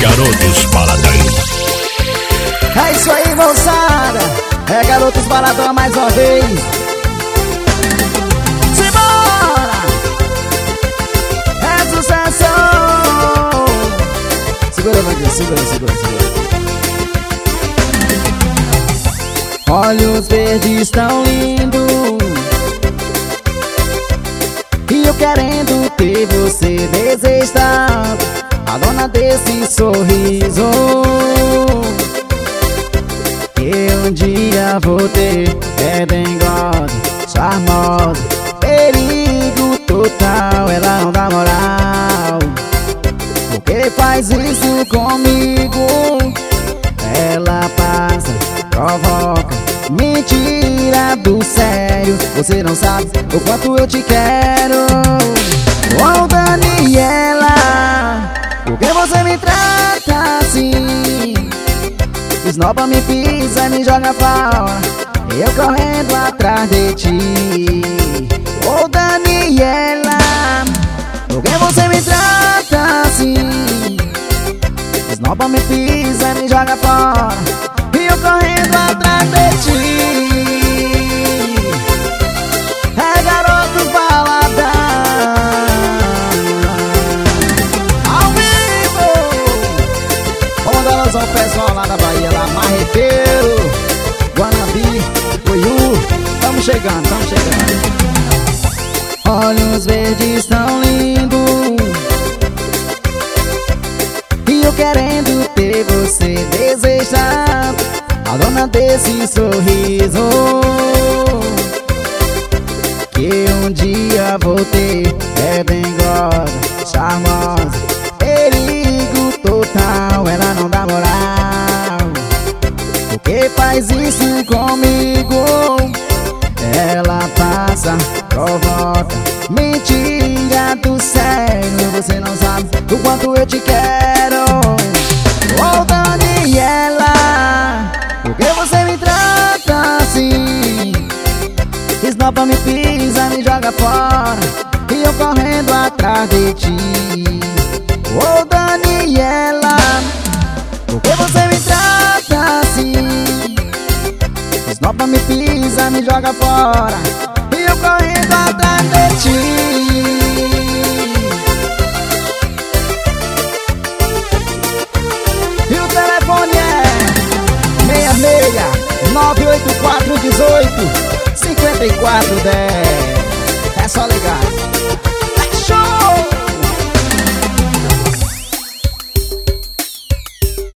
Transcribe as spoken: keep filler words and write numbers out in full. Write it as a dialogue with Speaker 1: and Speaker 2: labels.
Speaker 1: Garotos Baladão.
Speaker 2: É isso aí, moçada. É Garotos Baladão mais uma vez. Simbora! É sucesso! Segura, meu Deus, segura, segura, segura. Olhos verdes tão lindos, e eu querendo ter você, desejo tanto a dona desse sorriso, que um dia vou ter. É dengosa, charmosa, perigo total, ela não dá moral. Por que faz isso comigo? Ela passa, provoca, mentira do sério. Você não sabe o quanto eu te quero. Oh, Daniela, por que você me trata assim? Esnoba, me pisa, me joga fora, eu correndo atrás de ti. Oh, Daniela, por que você me trata assim? Esnoba, me pisa, me joga fora, e eu correndo atrás de ti. É Garotos Baladão ao vivo. Vamos mandar alusão ao pessoal lá da Bahia, lá Marreteiro, Guanabi, Goiú. Tamo chegando, tamo chegando. Olhos verdes tão lindos, e eu querendo ter você, desejando a dona desse sorriso, que um dia vou ter. É dengosa, charmosa, perigo total, ela não dá moral. Por que faz isso comigo? Ela passa, provoca, mentira do sério. Você não sabe o quanto eu te quero. Oh, Daniela, por que você me trata assim? Esnoba, me pisa, me joga fora, e eu correndo atrás de ti. Oh, Daniela, por que você me trata assim? Esnoba, me pisa, me joga fora, e eu correndo atrás de ti. E o telefone é seis seis nove oito quatro um oito cinco quatro um zero. É só ligar. É show!